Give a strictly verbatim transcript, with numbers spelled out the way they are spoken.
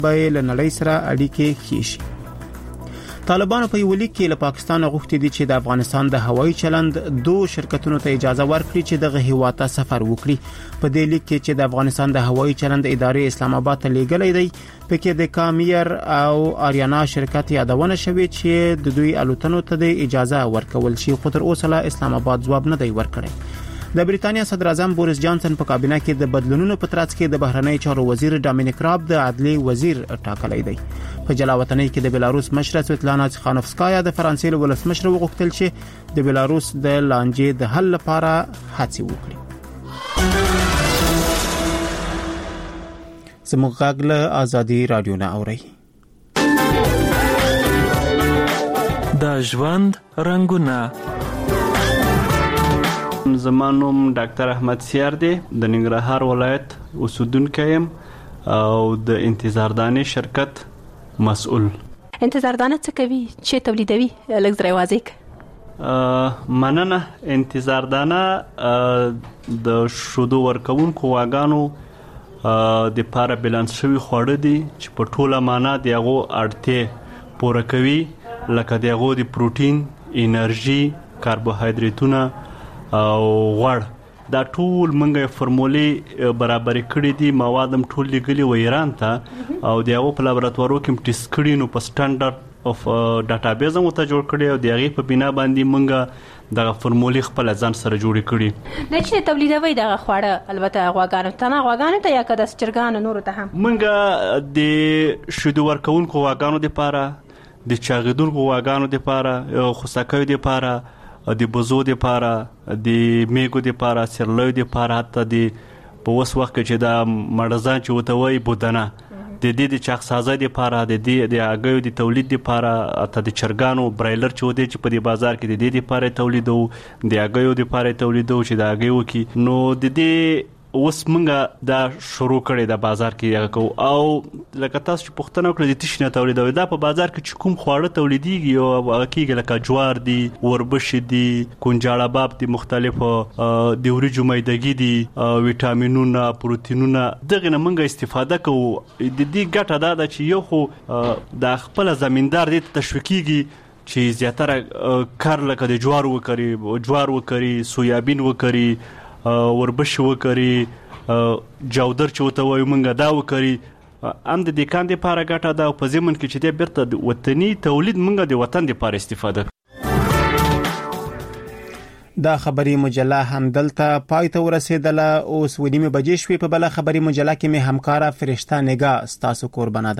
به له نړۍ سره اړیکې ښې شي. طالبانو په یو لیک کې له پاکستان غوښتي دي چې د افغانستان د هوایي چلند دوه شرکتونو ته اجازه ورکړي چې دغه هیواد ته سفر وکړي. په دې لیک کې چې د افغانستان د هوایي چلند ادارې اسلام آباد ته لیږلی دی، پکې د کامیر او آریانا شرکت یادونه شوې چې د دوی الوتنو ته د اجازه ورکول شي، خو تر اوسه لا اسلام آباد ځواب نه دی ورکړی. د بریتانیا صدر اعظم بوریس جانسن په کابینه کې د بدلونونو په ترڅ کې د بهرنی چارو وزیر ډامینیک راب د عدلی وزیر ټاکلی دی. په جلاوطنۍ کې د بلاروس مشره سویتلانا تخانوفسکایا د فرانسې له ولسمشر وغوښتل چې د بلاروس د لانجې د حل لپاره هڅې وکړي. زموږ غږ له آزادي رادیو نه اوري. د ژوند رنگونه. زمانوم ډاکټر احمد سیار دی، د ننګرهار ولایت اوسیدونکی یم او د انتظاردانې شرکت مسؤل. انتظاردانه څه کوي، چې تولیدوي؟ لږ زړه واضح ک. مننه. انتظاردانه د شودو ورکوونکو واګانو د پاره بیلانس شوی خواړه دي چې په ټوله معنا دغه اړتیا پوره کوي، لکه دغه د پروتین، انرژي، کاربوهایډریټونه او غوړ. دا ټول منګه فرمولې برابر کړې دي، موادم ټول لګلي و ایران ته او دغه په لابراتوارو کې ټیسټ کړي، نو په سټانډرډ اف ډاټابیس هم ته جوړ کړي او دغه په بنا باندې منګه دغه فرمولې خپل ځان سره جوړ کړي. نه چې تولیدوي دغه خواړه البته غواګانو ته نه غواګانو ته یا کده چرګانو نور ته هم منګه د شودو ورکوونکو واګانو لپاره، د چاغیدونکو واګانو لپاره، خوساکیو لپاره، د بوزو د پاره، د میګو د پاره، سرلوی د پاره، حتی د په وس وخت کې چې دا مړزان چې وتوي بودنه د دې د چاغسازۍ د پاره، د دې د اګیو د تولید د پاره، اته د چرګانو برایلر چې ودی چې په دې بازار کې د دې د پاره تولیدو، د اګیو د پاره تولیدو چې د اګیو کې نو د دې اوس منګه دا شروع کړي د بازار کې کو او لکه تاسو چې پښتنه کړی د تشنه تولیدوي دا په بازار کې چې کوم خواړه تولیديږي او کېږي لکه جوار دي، وربش دي، کونجاړه باب دي، مختلفو د وریجو میدګي دي، وټامینونه، پروتینونه، دغه نه منګه استفاده کوو. د دې ګټه دا ده چې یو خو د خپل زمیندار دې تشویقيږي چې زیاتره کار لکه د جوار وکړي، جوار وکړي، سویابین وکړي، وربش وکړي، جودر چې وته وایو منګه دا وکړي. ام د دې کاند لپاره ګټه ده او په زمون کې چې د بیرته د وطني تولید منګه د وطن لپاره استفاده. دا خبري مجله هم دلته پای ته ورسېدله. اوس ونیمه بجې شوې. په بل خبري مجله کې مې همکارا فرشته نگاه ستاسو قربانه ده.